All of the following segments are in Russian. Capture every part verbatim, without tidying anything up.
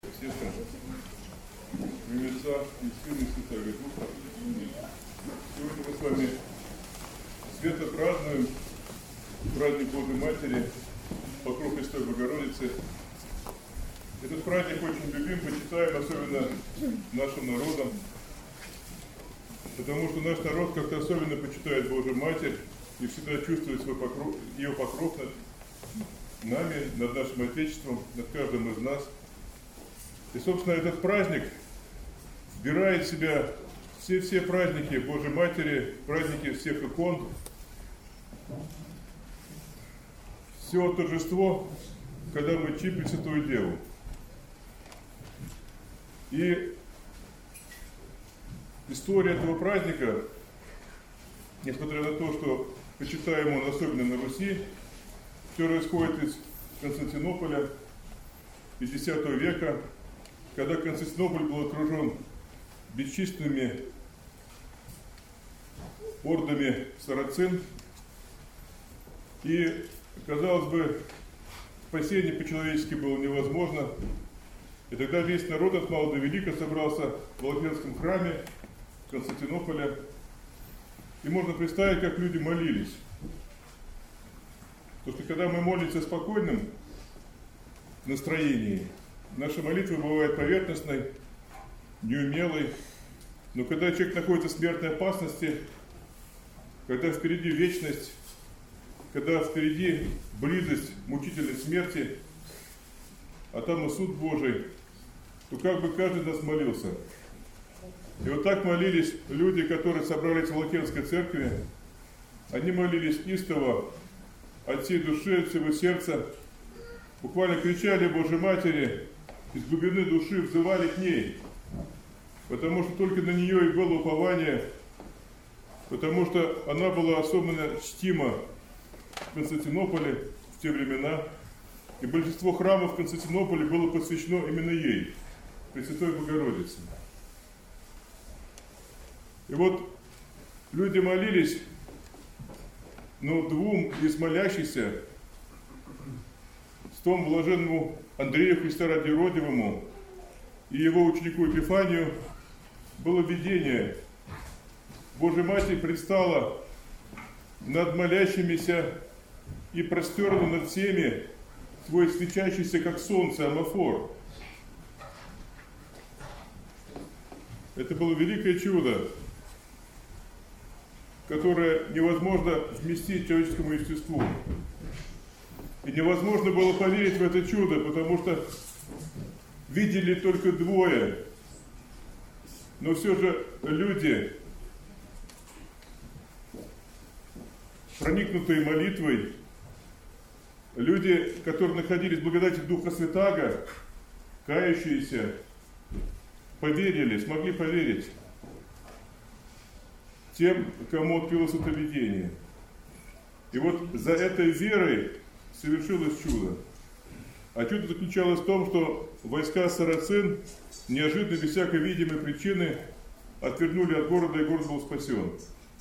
Сестры, в имя Отца и Сына и Святаго Духа. Сегодня мы с вами свято празднуем праздник Божьей Матери, покров Пресвятой Богородицы. Этот праздник очень любим, почитаем, особенно нашим народом, потому что наш народ как-то особенно почитает Божью Матерь и всегда чувствует свой покров, ее покров над нами, над нашим Отечеством, над каждым из нас. И, собственно, этот праздник вбирает в себя все-все праздники Божьей Матери, праздники всех икон, все торжество, когда мы чтим Пресвятую Деву. И история этого праздника, несмотря на то, что почитаем он особенно на Руси, все происходит из Константинополя, из десятого века, когда Константинополь был окружен бесчисленными ордами сарацин, и, казалось бы, спасение по-человечески было невозможно. И тогда весь народ от мала до велика собрался в Владимирском храме Константинополя. И можно представить, как люди молились. Потому что когда мы молимся в спокойном настроении, наша молитва бывает поверхностной, неумелой. Но когда человек находится в смертной опасности, когда впереди вечность, когда впереди близость мучительной смерти, а там и суд Божий, то как бы каждый из нас молился. И вот так молились люди, которые собрались в Лакерской церкви. Они молились истово, от всей души, от всего сердца, буквально кричали Божьей Матери, из глубины души взывали к ней, потому что только на нее и было упование, потому что она была особенно чтима в Константинополе в те времена, и большинство храмов в Константинополе было посвящено именно ей, Пресвятой Богородице. И вот люди молились, но двум из молящихся, святому блаженному Андрею Христа ради Родивому и его ученику Епифанию, было видение. Божья Матерь предстала над молящимися и простерла над всеми свой свечащийся, как солнце, амофор. Это было великое чудо, которое невозможно вместить человеческому естеству. И невозможно было поверить в это чудо, потому что видели только двое. Но все же люди, проникнутые молитвой, люди, которые находились в благодати Духа Святаго, кающиеся, поверили, смогли поверить тем, кому открылось это видение. И вот за этой верой совершилось чудо. А чудо заключалось в том, что войска сарацин неожиданно, без всякой видимой причины, отвернули от города, и город был спасен.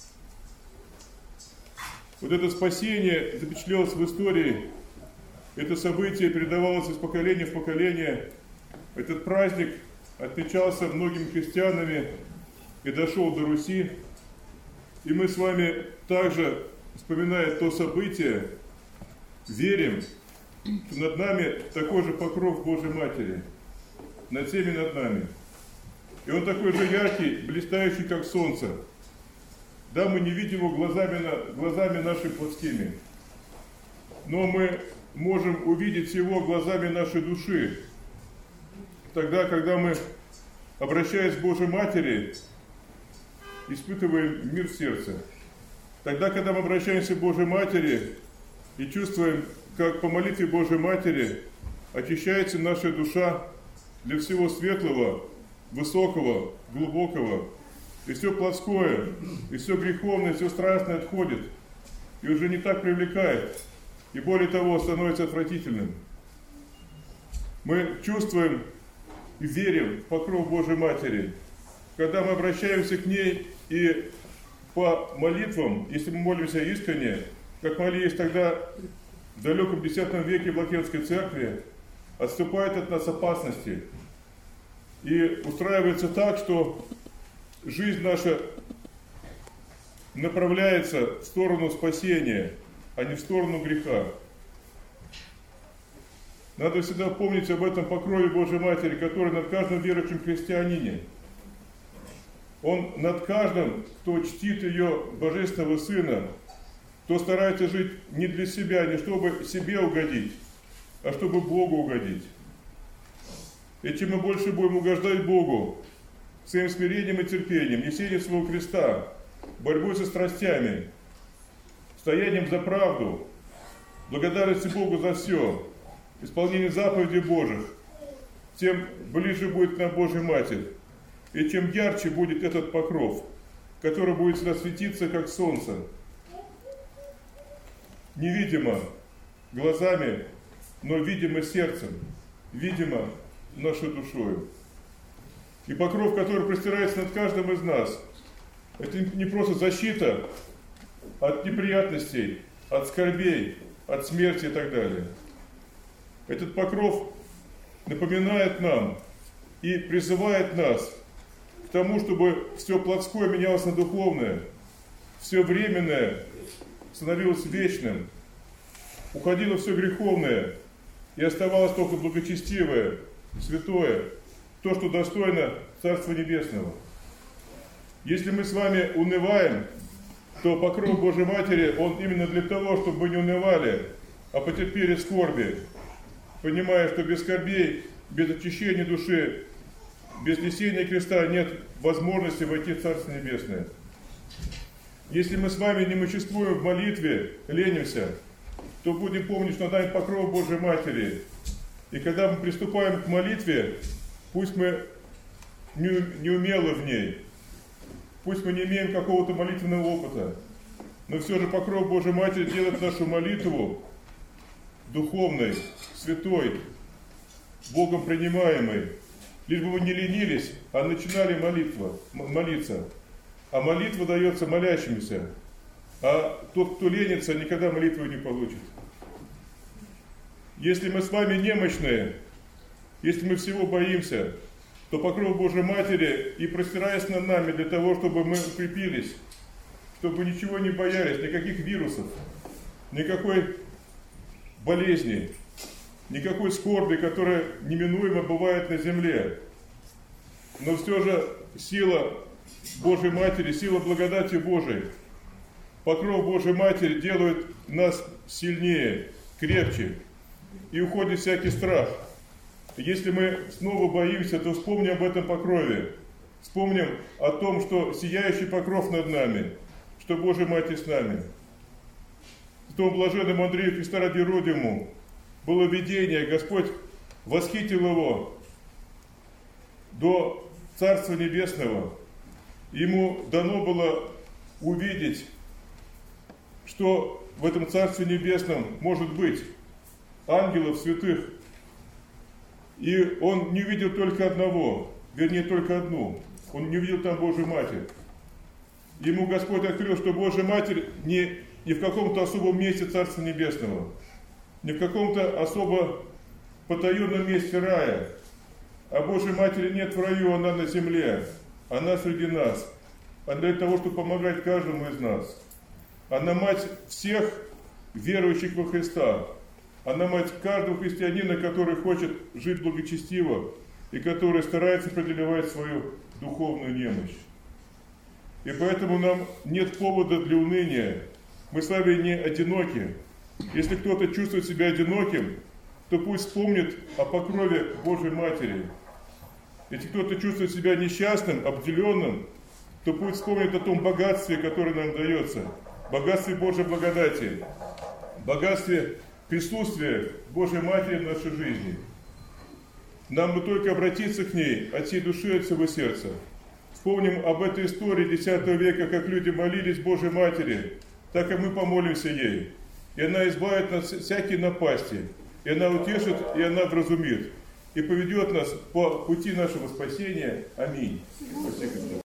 Вот это спасение запечатлелось в истории. Это событие передавалось из поколения в поколение. Этот праздник отмечался многими христианами и дошел до Руси. И мы с вами также, вспоминая то событие, верим, что над нами такой же покров Божьей Матери, над всеми над нами. И он такой же яркий, блистающий, как солнце. Да, мы не видим его глазами, глазами нашими плотскими, но мы можем увидеть его глазами нашей души. Тогда, когда мы, обращаясь к Божьей Матери, испытываем мир в сердце. Тогда, когда мы обращаемся к Божьей Матери и чувствуем, как по молитве Божьей Матери очищается наша душа для всего светлого, высокого, глубокого, и все плотское, и все греховное, все страстное отходит, и уже не так привлекает, и более того, становится отвратительным. Мы чувствуем и верим в покров Божьей Матери, когда мы обращаемся к ней и по молитвам, если мы молимся искренне, как молились тогда в далеком десятом веке в Лакерской церкви, отступают от нас опасности, И устраивается так, что жизнь наша направляется в сторону спасения, а не в сторону греха. Надо всегда помнить об этом покрове Божьей Матери, который над каждым верующим христианине. Он над каждым, кто чтит ее Божественного Сына, кто старается жить не для себя, не чтобы себе угодить, а чтобы Богу угодить. И чем мы больше будем угождать Богу своим смирением и терпением, несением своего креста, борьбой со страстями, стоянием за правду, благодарностью Богу за все, исполнением заповедей Божьих, тем ближе будет к нам Божья Матерь, и чем ярче будет этот покров, который будет всегда светиться, как солнце, невидимо глазами, но видимо сердцем, видимо нашей душою. И покров, который простирается над каждым из нас, это не просто защита от неприятностей, от скорбей, от смерти и так далее. Этот покров напоминает нам и призывает нас к тому, чтобы все плотское менялось на духовное, все временное становилось вечным, уходило все греховное и оставалось только благочестивое, святое, то, что достойно Царства Небесного. Если мы с вами унываем, то покров Божьей Матери, он именно для того, чтобы мы не унывали, а потерпели скорби, понимая, что без скорбей, без очищения души, без несения креста нет возможности войти в Царство Небесное. Если мы с вами не мужествуем в молитве, ленимся, то будем помнить, что над нами покров Божьей Матери. И когда мы приступаем к молитве, пусть мы не умелы в ней, пусть мы не имеем какого-то молитвенного опыта, но все же покров Божьей Матери делает нашу молитву духовной, святой, Богом принимаемой. Лишь бы мы не ленились, а начинали молитву, молиться. А молитва дается молящимся. А тот, кто ленится, никогда молитву не получит. Если мы с вами немощные, если мы всего боимся, то покров Божьей Матери и простираясь над нами для того, чтобы мы укрепились, чтобы ничего не боялись, никаких вирусов, никакой болезни, никакой скорби, которая неминуемо бывает на земле. Но все же сила Божьей Матери, сила благодати Божией, покров Божьей Матери делает нас сильнее, крепче, и уходит всякий страх. Если мы снова боимся, то вспомним об этом покрове. Вспомним о том, что сияющий покров над нами, что Божья Матерь с нами. Святому блаженному Андрею Христа ради Родиму было видение, Господь восхитил его до Царства Небесного. Ему дано было увидеть, что в этом Царстве Небесном может быть ангелов святых. И он не видел только одного, вернее только одну. Он не видел там Божью Матерь. Ему Господь открыл, что Божья Матерь не, не в каком-то особом месте Царства Небесного, не в каком-то особо потаенном месте рая. А Божьей Матери нет в раю, она на земле, она среди нас. Она для того, чтобы помогать каждому из нас. Она мать всех верующих во Христа. Она мать каждого христианина, который хочет жить благочестиво и который старается преодолевать свою духовную немощь. И поэтому нам нет повода для уныния. Мы с вами не одиноки. Если кто-то чувствует себя одиноким, то пусть вспомнит о покрове Божьей Матери. Если кто-то чувствует себя несчастным, обделенным, то пусть вспомнит о том богатстве, которое нам дается. Богатстве Божьей благодати. Богатстве присутствия Божьей Матери в нашей жизни. Нам бы только обратиться к ней от всей души, от всего сердца. Вспомним об этой истории десятого века, как люди молились Божьей Матери, так и мы помолимся ей. И она избавит нас от всякие напасти, и она утешит, и она вразумит, и поведет нас по пути нашего спасения. Аминь. Спасибо.